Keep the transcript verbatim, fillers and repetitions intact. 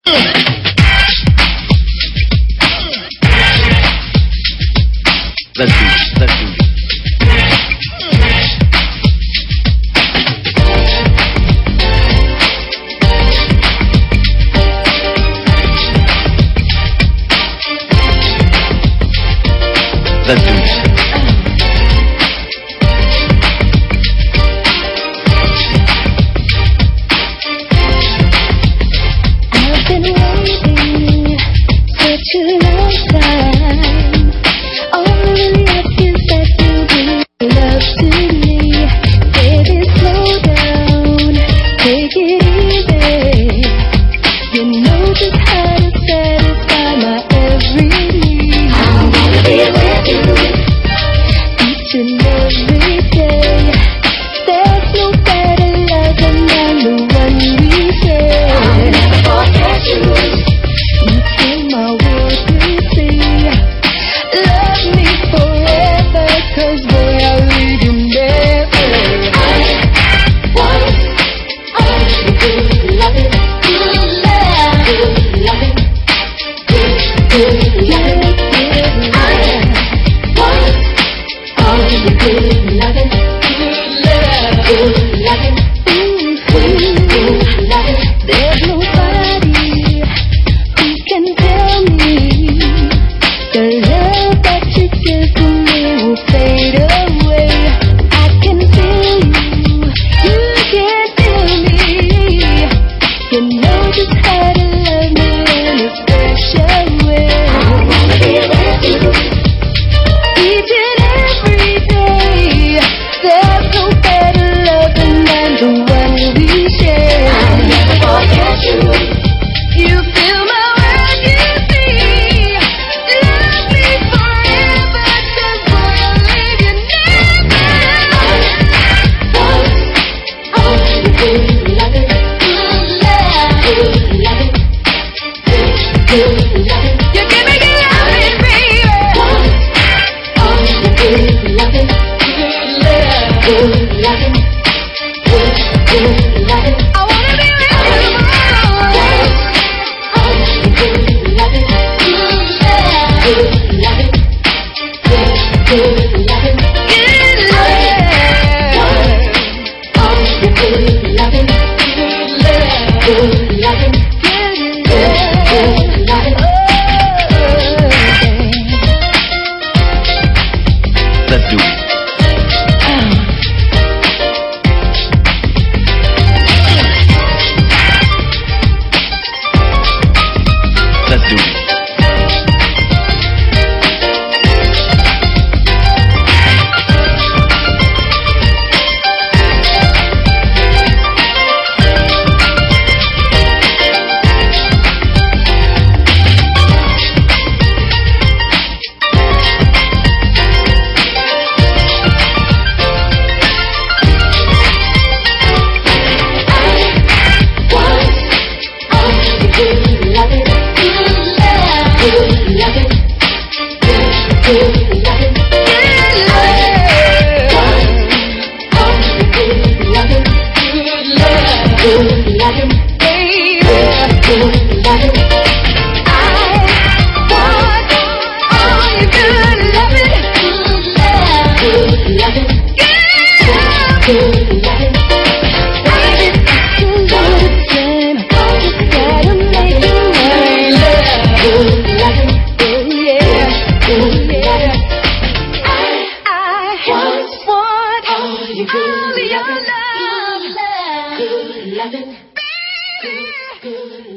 Let's do this. Let's do this. Let's do this. I've been waiting such a long time. All the lessons that you bring love to me. Baby, slow down, take it easy. You know just how to satisfy my every need. I wanna be with you each and every day. There's no better love than the one we share. I'll never forget you. You fill my world with sea. Love me forever, 'cause boy, I'll leave you never. I want all the good loving, good love, good loving, good, good loving. I want all the good loving, good love, good loving, good, good loving. There's nobody who can tell me the love that you give to me will fade away. I can feel you, you can feel me. You know just how to love me in a special way. I wanna be with you each and every day. There's no better love than the one we share. I'll never forget you. You fill my world, you see. Love me forever, 'cause boy, I'll leave you never. All the good loving, good love, good loving, good, good loving. You give me good loving, baby. All the good loving, good love, good loving, good, good loving. I wanna be with you. All the good loving, good love, good loving, good, good loving, good love. All the good loving, good love, good loving, good, good loving. Let's do it. Let's do it. All your love, good loving, good, good.